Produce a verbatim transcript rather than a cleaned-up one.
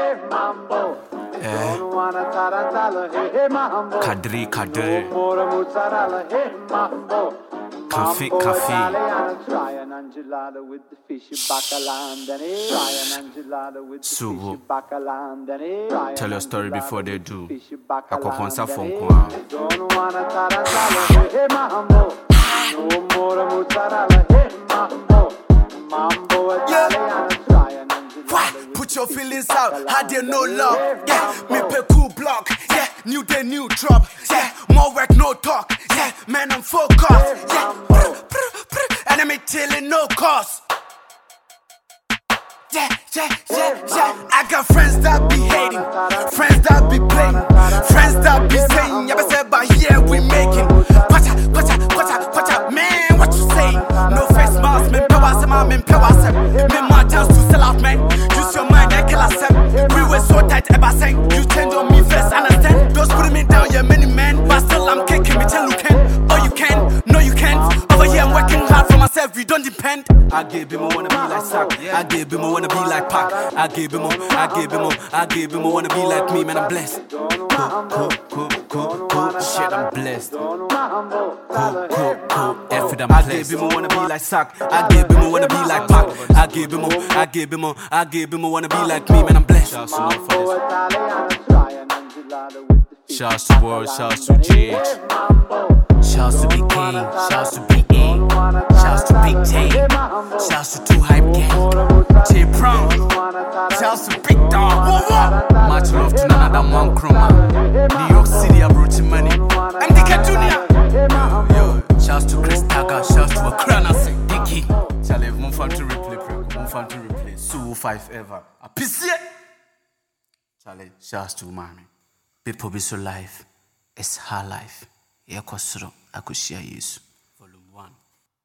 Kadri Kadri Coffee Coffee Subu Tell your story before they do. Akwakonsa phone call. Put your feelings out, how they no love. Yeah, me pay cool block. Yeah, new day, new drop. Yeah, more work, no talk. Yeah, man, I'm focused. Yeah, brr, brr, brr. Enemy tilling, no cost. Yeah, yeah, yeah, yeah. I got friends that be hating, friends that be playing, friends that be saying, yeah, but say, but here we making. Pacha, pacha, pacha, pacha, man, what you saying? No face mask, man, power, some man, power, some. Man, my chance to sell out, man. Use your mind, I kill us, we were so tight, ever saying, you change on me first, understand? Those putting me down, yeah, many men, but still I'm kicking me till you can. Oh, you can, no, you can't. Over here, I'm working hard for myself, we don't depend. I gave him, I wanna be like Sack. I gave him, I wanna be like Pac. I gave him, I gave him, I gave him, I wanna be like me, man, I'm blessed. Cool, cool, cool, cool, cool, shit, I'm blessed. Cool, cool, cool, F it, I'm blessed. I gave him, I wanna be like Sack. I gave him, I wanna be like Pac. I gave him, I gave him, I gave him, I wanna be like me, man, I'm blessed. Shouts to World, shouts to G H. Shouts to Big King, shouts to Big E, shouts to Big J, shouts to Two Hype Gang, J Brown, shouts to Big Dog. Whoa, whoa. Much love to none other One Chroma, New York City, approaching money. M D K Junior. Yo, shouts to Chris Tucker, shouts to Akrana Sing, Dicky. Charlie, move on to replay, move on to replay. Sue five ever. A piece. Charlie, shouts to mommy. People be so life. It's her life. Yakosro, Akushia Yesu. Volume one.